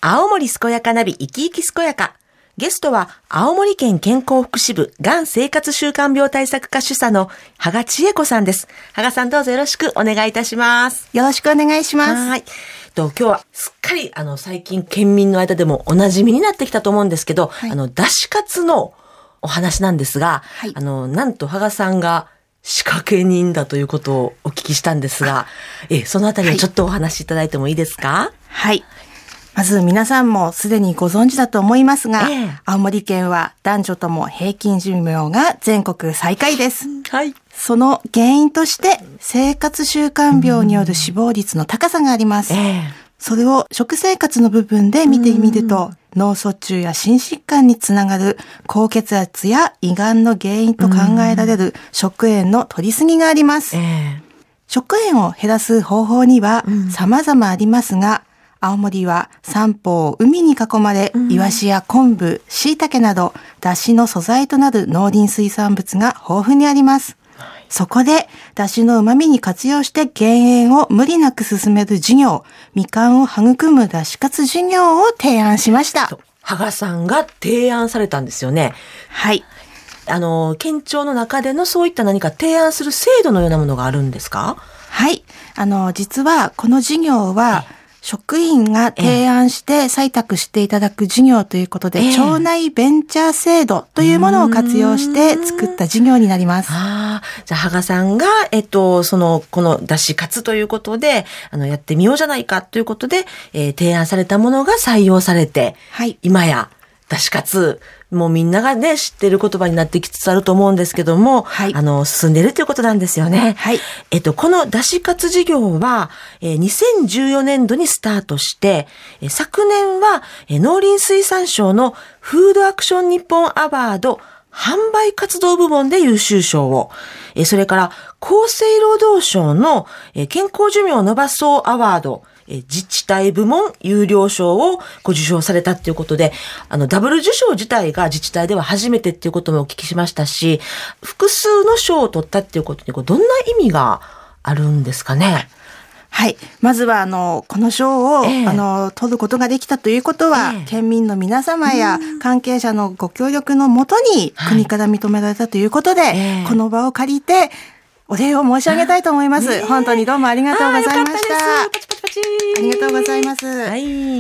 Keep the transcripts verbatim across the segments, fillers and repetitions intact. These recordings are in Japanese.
青森健やかナビ生き生き健やか。ゲストは青森県健康福祉部がん生活習慣病対策課主査の芳賀千恵子さんです。芳賀さん、どうぞよろしくお願いいたします。 よろしくお願いします。 はい。と今日はすっかりあの最近県民の間でもお馴染みになってきたと思うんですけど、はい、あのだし活のお話なんですが、はい、あのなんと芳賀さんが仕掛け人だということをお聞きしたんですが、えそのあたりをちょっとお話しいただいてもいいですか？ はい。まず皆さんもすでにご存知だと思いますが、ええ、青森県は男女とも平均寿命が全国最下位です。 はい。 その原因として生活習慣病による死亡率の高さがあります。ええ、それを食生活の部分で見てみると、脳卒中や心疾患につながる高血圧や胃がんの原因と考えられる食塩の摂りすぎがあります。ええ、食塩を減らす方法には様々ありますが、青森は三方海に囲まれ、イワシや昆布、椎茸など、出汁の素材となる農林水産物が豊富にあります。そこで、出汁の旨味に活用して減塩を無理なく進める事業、みかんを育む出汁活事業を提案しました。 芳賀さんが提案されたんですよね。 はい。 あの、県庁の中でのそういった何か提案する制度のようなものがあるんですか？ はい。あの、実はこの事業は、職員が提案して採択していただく事業ということで、えー、町内ベンチャー制度というものを活用して作った事業になります。 ああ、じゃあ、芳賀さんが、えっと、その、この出し活ということで、あの、やってみようじゃないかということで、えー、提案されたものが採用されて、はい、今や、出し活、もうみんながね、知ってる言葉になってきつつあると思うんですけども、はい、あの、進んでるということなんですよね。はい。えっと、この出し活事業は、えー、にせんじゅうよねんどにスタートして、えー、昨年は、えー、農林水産省のフードアクション日本アワード販売活動部門で優秀賞を、えー、それから厚生労働省の、えー、健康寿命を伸ばそうアワード、自治体部門優良賞をご受賞されたっていうことで、あの、ダブル受賞自体が自治体では初めてっていうこともお聞きしましたし、複数の賞を取ったっていうことに、どんな意味があるんですかね？ はい。まずは、あの、この賞を、ええ、あの、取ることができたということは、ええ、県民の皆様や関係者のご協力のもとに、国から認められたということで、はい、この場を借りて、お礼を申し上げたいと思います。本当にどうもありがとうございました。 パチパチパチ。 ありがとうございます。はい。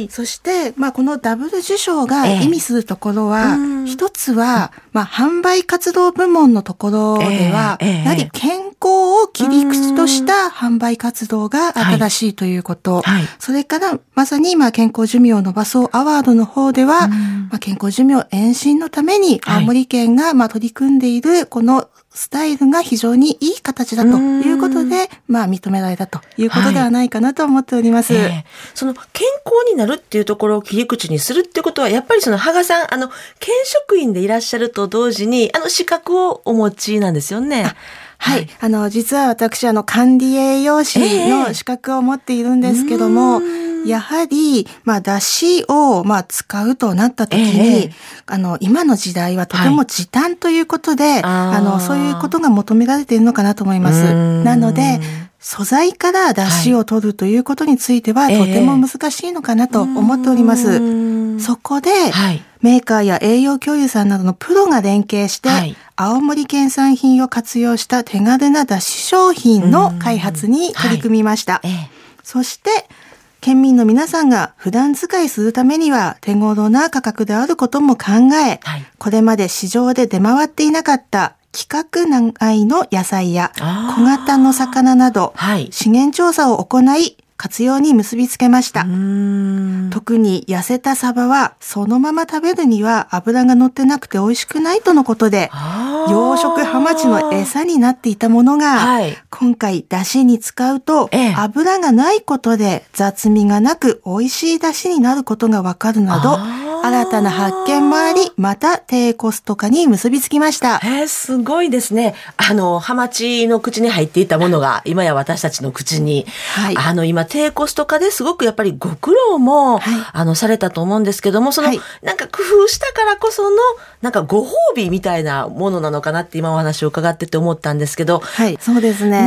そして、まあ、このダブル受賞が意味するところは、ええ、一つは、まあ、販売活動部門のところでは、ええええ、やはり健康を切り口とした販売活動が新しいということ。はい、それから、まさに今、健康寿命を伸ばそうアワードの方では、まあ、健康寿命延伸のために、青森県が、まあ、取り組んでいる、この、スタイルが非常にいい形だということで、まあ認められたということではないかなと思っております。はい、えー、 その健康になるっていうところを切り口にするっていうことは、やっぱりその芳賀さん、あの、県職員でいらっしゃると同時に、あの資格をお持ちなんですよね。 はい、はい。あの、実は私、あの、管理栄養士の資格を持っているんですけども、えーやはり、まあ、出汁を、まあ、使うとなったときに、ええ、あの、今の時代はとても時短ということで、はい、あ, あの、そういうことが求められているのかなと思います。なので、素材から出汁を取るということについては、はい、とても難しいのかなと思っております。ええ、そこで、はい、メーカーや栄養教諭さんなどのプロが連携して、はい、青森県産品を活用した手軽な出汁商品の開発に取り組みました。はい、ええ、そして、県民の皆さんが普段使いするためには手頃な価格であることも考え、はい、これまで市場で出回っていなかった規格内の野菜や小型の魚など、はい、資源調査を行い活用に結びつけました。特に痩せたサバはそのまま食べるには脂が乗ってなくて美味しくないとのことで、養殖ハマチの餌になっていたものが、はい、今回出汁に使うと、ええ、脂がないことで雑味がなく美味しい出汁になることがわかるなど、新たな発見もあり、また低コスト化に結びつきました。 えー、すごいですね。あの、ハマチの口に入っていたものが、今や私たちの口に、はい、あの、今、低コスト化ですごくやっぱりご苦労も、はい、あの、されたと思うんですけども、その、はい、なんか工夫したからこその、なんかご褒美みたいなものなのかなって今お話を伺ってて思ったんですけど。 はい、そうですね。 ねえ。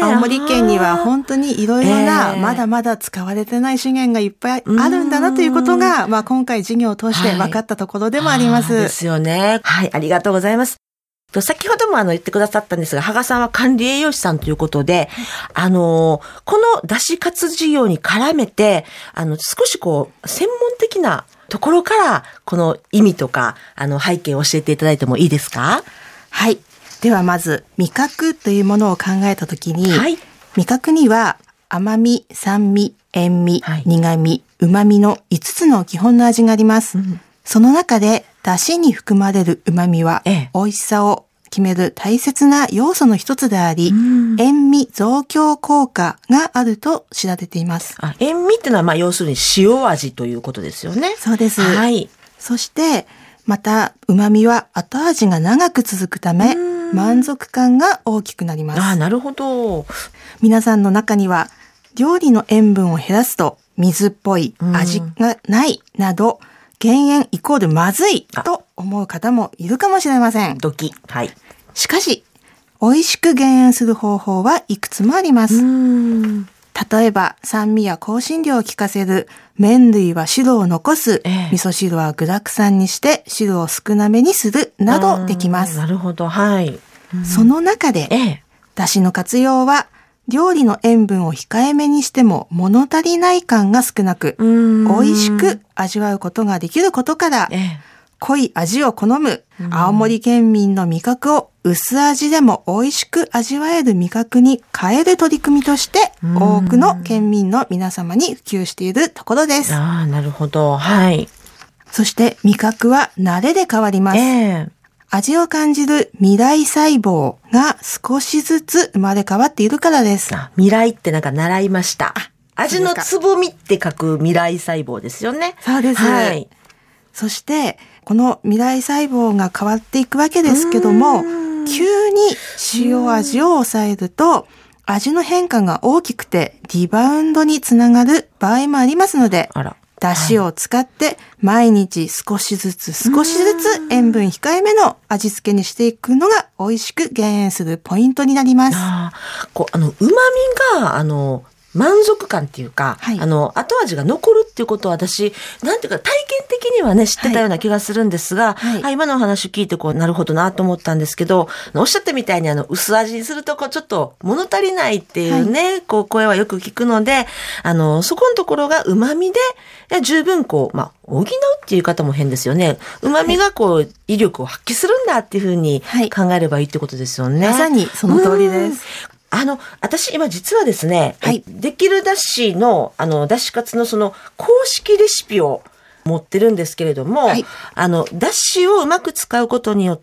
青森県には本当にいろいろな、まだまだ使われてない資源がいっぱいあるんだなということが、まあ今回授業を通して分かったところでもあります。 はい、ですよね。はい、ありがとうございます。先ほどもあの言ってくださったんですが、羽賀さんは管理栄養士さんということで、あの、このだし活事業に絡めて、あの、少しこう、専門的なところから、この意味とか、あの、背景を教えていただいてもいいですか？ はい。ではまず、味覚というものを考えたときに、はい、味覚には甘み、酸味、塩味、はい、苦味、旨味のいつつの基本の味があります。うん、その中で、だしに含まれる旨味は、ええ、美味しさを決める大切な要素の一つであり、うん、塩味増強効果があると知られています。 あ、塩味っていうのは、まあ、要するに塩味ということですよね。 そうです。 はい。 そして、また、旨味は後味が長く続くため、満足感が大きくなります。 あ、なるほど。 皆さんの中には、料理の塩分を減らすと、水っぽい、味がないなど、減塩イコールまずいと思う方もいるかもしれません。 ドキ。はい。 しかし、美味しく減塩する方法はいくつもあります。うーん、例えば、酸味や香辛料を効かせる、麺類は汁を残す、ええ、味噌汁は具沢山にして汁を少なめにする、などできます。 なるほど、はい。 その中で、ええ、だしの活用は、料理の塩分を控えめにしても物足りない感が少なく、美味しく味わうことができることから、ええ、濃い味を好む青森県民の味覚を薄味でも美味しく味わえる味覚に変える取り組みとして多くの県民の皆様に普及しているところです。 ああ、なるほど。はい。 そして味覚は慣れで変わります。えー、味を感じる未来細胞が少しずつ生まれ変わっているからです。 あ、未来ってなんか習いました。味のつぼみって書く未来細胞ですよね。 そうです。はい。そしてこの未来細胞が変わっていくわけですけども、急に塩味を抑えると味の変化が大きくてリバウンドにつながる場合もありますので、あら、だしを使って毎日少しずつ少しずつ塩分控えめの味付けにしていくのが美味しく減塩するポイントになります。 あこうあの旨味があの満足感っていうか、はい、あの後味が残るっていうことは私なんていうか体験的にはね知ってたような気がするんですが、はいはい、今のお話を聞いてこうなるほどなと思ったんですけど、おっしゃったみたいにあの薄味にするとこうちょっと物足りないっていうね、はい、こう声はよく聞くので、あのそこのところが旨味でいや十分こうまあ補うっていう言い方も変ですよね。旨味がこう、はい、威力を発揮するんだっていうふうに考えればいいってことですよね。 まさにその通りです。 あの、私今実はですね、はい、できるだしの、あの、だしカツのその公式レシピを持ってるんですけれども、はい、あの、だしをうまく使うことによって、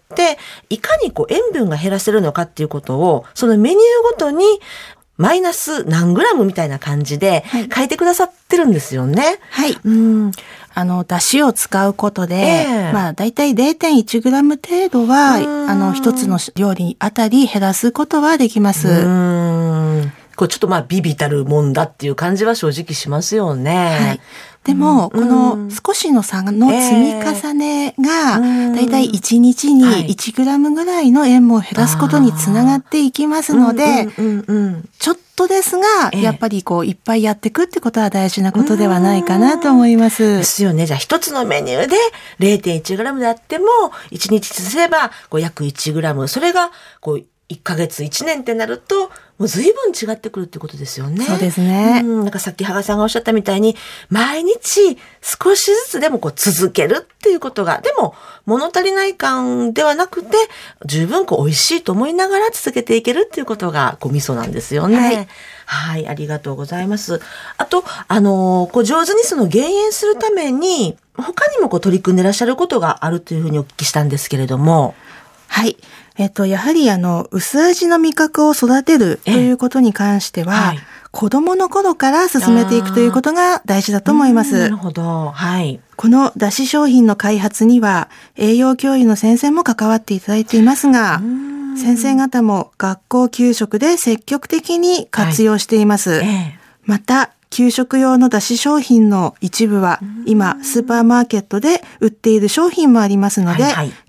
いかにこう塩分が減らせるのかっていうことを、そのメニューごとに、マイナス何グラムみたいな感じで書いてくださってるんですよね。 はい。うん。あの、出汁を使うことで、えー、まあ、だいたい れいてんいちグラム 程度は、あの、一つの料理あたり減らすことはできます。うーん。これちょっとまあ、ビビたるもんだっていう感じは正直しますよね。はい。 でも、この少しの差の積み重ねが、だいたいいちにちにいちグラムぐらいの塩分を減らすことにつながっていきますので、ちょっとですが、やっぱりこう、いっぱいやっていくってことは大事なことではないかなと思います。 ですよね。じゃあ一つのメニューで れいてんいちグラムであっても、いちにちすればこう約いちグラム。それが、こう、いっかげついちねんってなると、もう随分違ってくるってことですよね。 そうですね。 うん、なんかさっき羽賀さんがおっしゃったみたいに、毎日少しずつでもこう続けるっていうことが、でも物足りない感ではなくて、十分こう美味しいと思いながら続けていけるっていうことが、こう味噌なんですよね。はい。はい、ありがとうございます。あと、あのー、こう上手にその減塩するために、他にもこう取り組んでいらっしゃることがあるというふうにお聞きしたんですけれども。 はい。えっと、やはりあの、薄味の味覚を育てるということに関しては、はい、子供の頃から進めていくということが大事だと思います。 なるほど。はい。 このだし商品の開発には、栄養教諭の先生も関わっていただいていますが、先生方も学校給食で積極的に活用しています。はいええ、また、給食用のだし商品の一部は今スーパーマーケットで売っている商品もありますので、はいはい、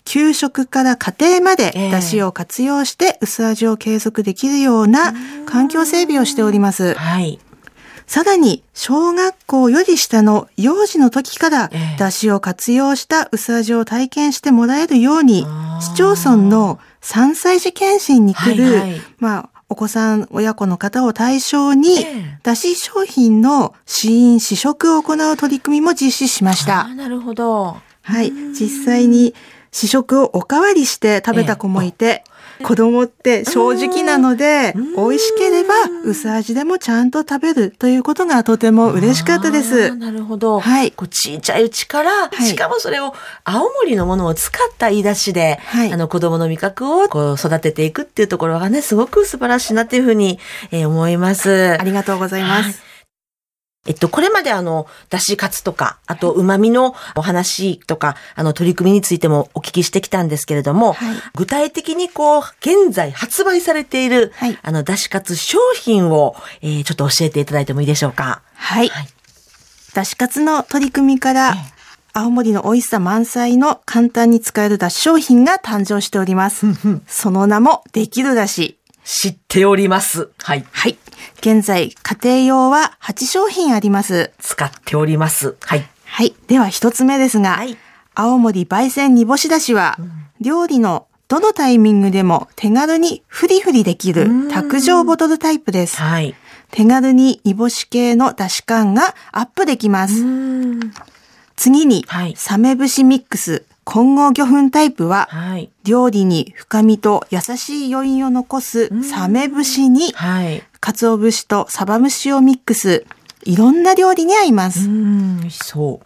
給食から家庭まで出汁を活用して薄味を継続できるような環境整備をしております。 はい。 さらに、小学校より下の幼児の時から出汁を活用した薄味を体験してもらえるように、市町村のさんさい児検診に来る、はいはい、まあ、お子さん、親子の方を対象に、出汁商品の試飲、試食を行う取り組みも実施しました。 あ、なるほど。 はい。実際に試食をおかわりして食べた子もいて、えー、子供って正直なので、美味しければ薄味でもちゃんと食べるということがとても嬉しかったです。 なるほど。 はい。 こう小さいうちから、はい、しかもそれを青森のものを使った言い出しで、はい、あの子供の味覚をこう育てていくっていうところがね、すごく素晴らしいなっていうふうに、えー、思います。 ありがとうございます。 はい。えっと、これまであの、だしカツとか、あと、旨味のお話とか、あの、取り組みについてもお聞きしてきたんですけれども、はい、具体的にこう、現在発売されている、はい、あの、だしカツ商品を、えー、ちょっと教えていただいてもいいでしょうか。 はい。はい、だしカツの取り組みから、青森の美味しさ満載の簡単に使えるだし商品が誕生しております。その名も、できるだし。 知っております。はい。 はい。現在、家庭用ははち商品あります。 使っております。はい。 はい。では一つ目ですが、はい、青森焙煎煮干しだしは、うん、料理のどのタイミングでも手軽にフリフリできる卓上ボトルタイプです。はい。手軽に煮干し系のだし感がアップできます。次に、はい、サメ節ミックス混合魚粉タイプは、はい、料理に深みと優しい余韻を残すサメ節に、はい、鰹節とサバ節をミックス。いろんな料理に合います。 うん、そう。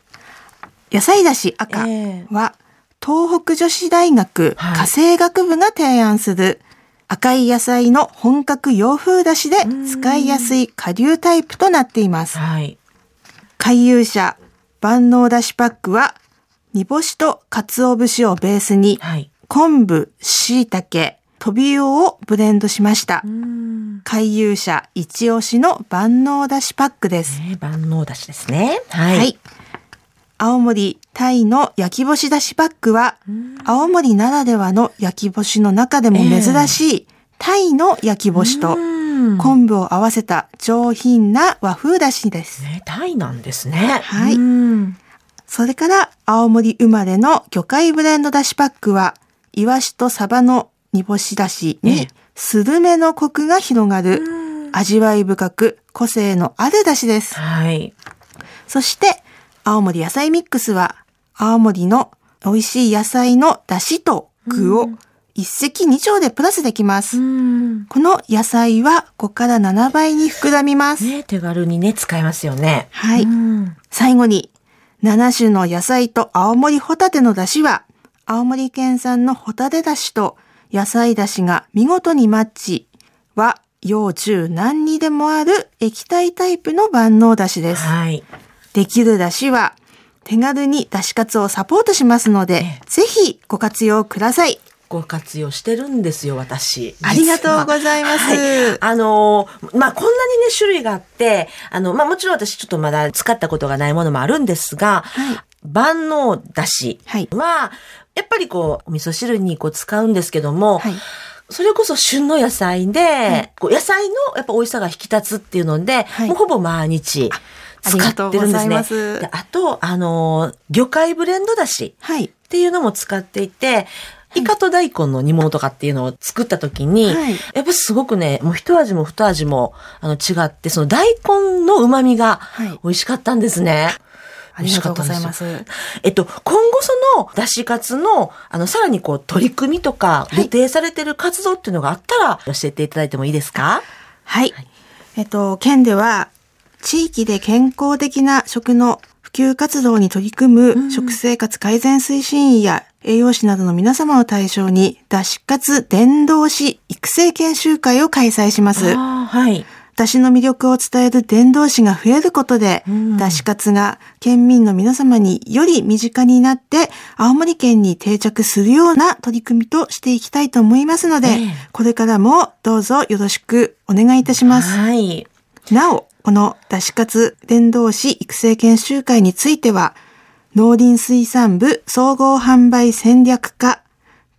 野菜だし赤は、えー、東北女子大学家政学部が提案する赤い野菜の本格洋風だしで使いやすい顆粒タイプとなっています。はい、回遊者万能だしパックは、煮干しと鰹節をベースに、はい、昆布、椎茸、トビウオをブレンドしました。回遊者一押しの万能だしパックです。 ね、万能だしですね。はい。はい、 青森タイの焼き干しだしパックは、青森ならではの焼き干しの中でも珍しい、えー、タイの焼き干しと昆布を合わせた上品な和風だしです。 ね、タイなんですね。 はい。それから青森生まれの魚介ブレンドだしパックは、イワシとサバの煮干しだしにスルメのコクが広がる、味わい深く個性のあるだしです。はい。そして青森野菜ミックスは、青森の美味しい野菜のだしと具を一石二鳥でプラスできます。この野菜はごからななばいに膨らみます。 ね、手軽にね、使えますよね。 はい。最後に、なな種の野菜と青森ホタテの出汁は、青森県産のホタテ出汁と野菜出汁が見事にマッチは、幼中何にでもある液体タイプの万能出汁です。はい。できる出汁は、手軽に出汁カツをサポートしますので、ぜひご活用ください。 ご活用してるんですよ、私。 ありがとうございます。はい、 あの、まあ、こんなにね、種類があって、あの、まあ、もちろん私ちょっとまだ使ったことがないものもあるんですが、はい、万能だしは、やっぱりこう、お味噌汁にこう使うんですけども、はい、それこそ旬の野菜で、はい、こう野菜のやっぱ美味しさが引き立つっていうので、はい、もうほぼ毎日使ってるんですね。で、あと、あの、魚介ブレンドだしっていうのも使っていて、イカと大根の煮物とかっていうのを作った時に、はい、やっぱすごくね、もう一味も二味もあの違って、その大根の旨味が美味しかったんですね。はい、 ありがとうございます。 えっと、今後その、だしカツの、あの、さらにこう、取り組みとか、予定されてる活動っていうのがあったら、教えていただいてもいいですか？ はい。はい、えっと、県では、地域で健康的な食の普及活動に取り組む、食生活改善推進員や栄養士などの皆様を対象に、だしカツ伝道師育成研修会を開催します。はい。だしの魅力を伝える伝道師が増えることで、うん、だしカツが県民の皆様により身近になって、青森県に定着するような取り組みとしていきたいと思いますので、えー、これからもどうぞよろしくお願いいたします。はい。なお、このだしカツ伝道師育成研修会については、農林水産部総合販売戦略課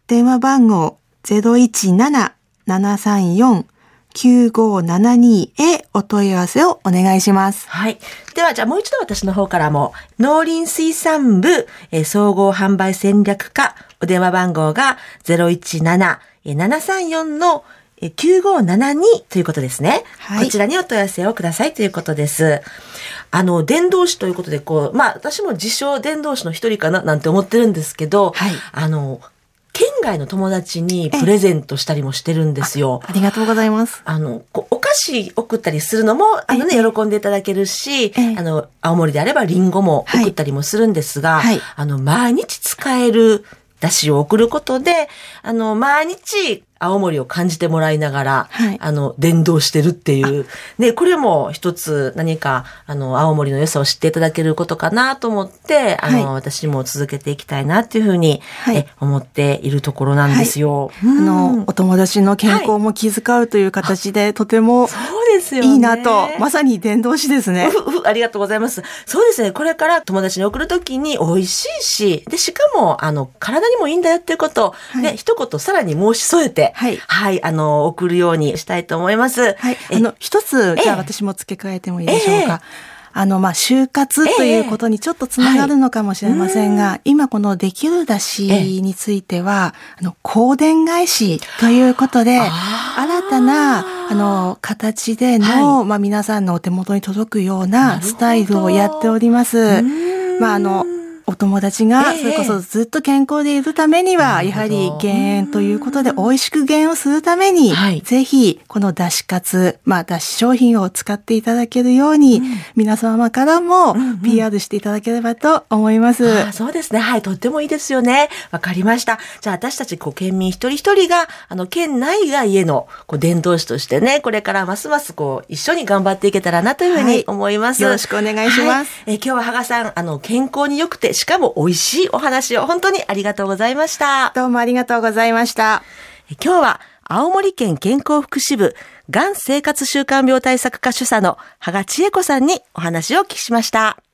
電話番号 ゼロいちなな ななさんよん きゅうごななに へお問い合わせをお願いします。 はい。では、じゃあもう一度私の方からも、農林水産部、えー、総合販売戦略課、お電話番号が ゼロいちなな ななさんよん のきゅうごななにということですね。はい。こちらにお問い合わせをくださいということです。あの、伝道師ということで、こう、まあ、私も自称伝道師の一人かななんて思ってるんですけど、はい。あの、県外の友達にプレゼントしたりもしてるんですよ。 あ, ありがとうございます。 あの、お菓子送ったりするのも、あのね、喜んでいただけるし、あの、青森であればリンゴも送ったりもするんですが、はいはい、あの、毎日使えるだしを送ることで、あの、毎日、青森を感じてもらいながら、はい、あの、伝道してるっていう。ね、これも一つ何か、あの、青森の良さを知っていただけることかなと思って、あの、はい、私も続けていきたいなっていうふうに、はい、え思っているところなんですよ。 はい、あの、お友達の健康も気遣うという形で、はい、とても、そうですよね。いいなと、まさに伝道師ですね。 ありがとうございます。そうですね。これから友達に送るときに美味しいし、で、しかも、あの、体にもいいんだよっていうことを、はい、ね、一言さらに申し添えて、はい。はい。あの、送るようにしたいと思います。 はい。あの、一つ、じゃあ私も付け加えてもいいでしょうか。えー、あの、まあ、就活ということにちょっとつながるのかもしれませんが、えーはい、今このできるだしについては、えー、あの、香典返しということで、新たな、あの、形での、はい、まあ、皆さんのお手元に届くようなスタイルをやっております。まあ、あの、お友達が、それこそずっと健康でいるためには、やはり減塩ということで、美味しく減塩するために、ぜひ、このだし活、まあ、だし商品を使っていただけるように、皆様からも ピーアール していただければと思います。 あ、そうですね。はい、とってもいいですよね。わかりました。じゃあ、私たち、こう、県民一人一人が、あの、県内外への、こう、伝道師としてね、これからますます、こう、一緒に頑張っていけたらなというふうに思います。 はい、よろしくお願いします。 はい、え今日は、羽賀さん、あの、健康に良くて、しかも美味しいお話を本当にありがとうございました。 どうもありがとうございました。 今日は青森県健康福祉部がん生活習慣病対策課主査の羽賀千恵子さんにお話をお聞きしました。